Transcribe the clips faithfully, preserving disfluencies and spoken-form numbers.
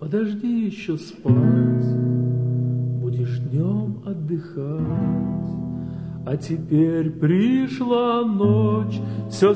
Подожди еще спать, будешь днем отдыхать. А теперь пришла ночь, все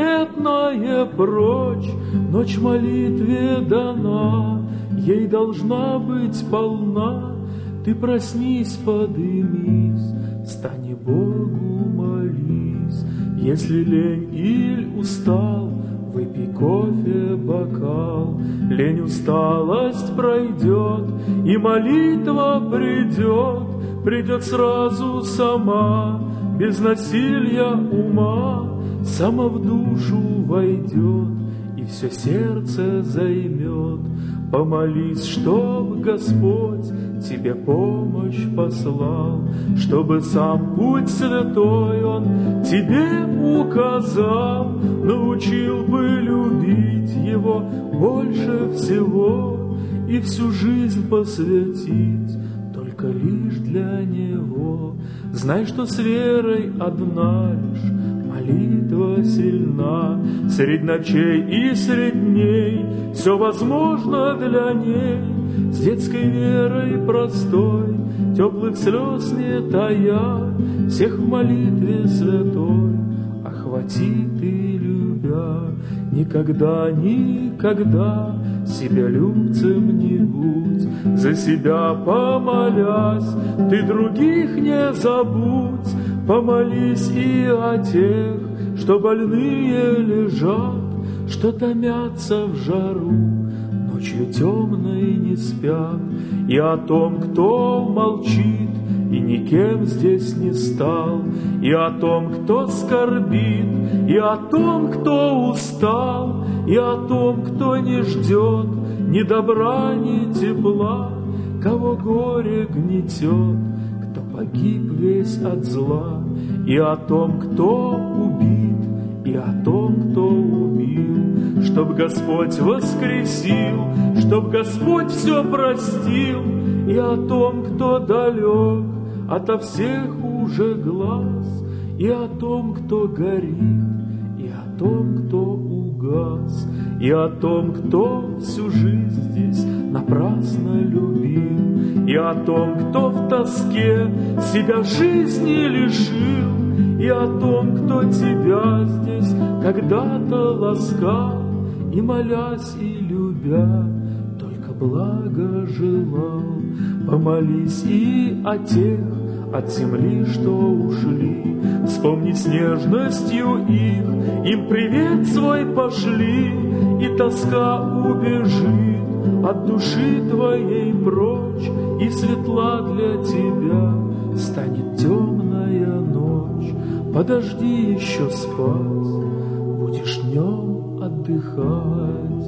суетное прочь. Ночь молитве дана, ей должна быть полна. Ты проснись, подымись, встань и Богу молись. Если лень или устал, выпей кофе бокал. Лень, усталость пройдет, и молитва придет. Придет сразу сама, без насилия ума. Сама в душу войдет и все сердце займет. Помолись, чтоб Господь тебе помощь послал, чтобы сам путь святой Он тебе указал, научил бы любить Его больше всего и всю жизнь посвятить только лишь для Него. Знай, что с верой одна лишь молитва сильна. Средь ночей и средь дней все возможно для ней. С детской верой простой, теплых слез не тая, всех в молитве святой охватит и любя. Никогда, никогда себя любцем не будь, за себя помолясь, ты других не забудь. Помолись и о тех, что больные лежат, что томятся в жару, ночью темной не спят, и о том, кто молчит и никем здесь не стал, и о том, кто скорбит, и о том, кто устал, и о том, кто не ждет ни добра, ни тепла, кого горе гнетет, кто погиб весь от зла, и о том, кто убит, и о том, кто убил, чтоб Господь воскресил, чтоб Господь все простил, и о том, кто далек ото всех уже глаз, и о том, кто горит, и о том, кто угас, и о том, кто всю жизнь здесь напрасно любил, и о том, кто в тоске себя жизни лишил, и о том, кто тебя здесь когда-то ласкал, и молясь и любя, только благо желал. Помолись и о тех от земли, что ушли, вспомни с нежностью их, им привет свой пошли, и тоска убежит от души твоей прочь, и светла для тебя станет темная ночь. Подожди еще спать, будешь днем отдыхать.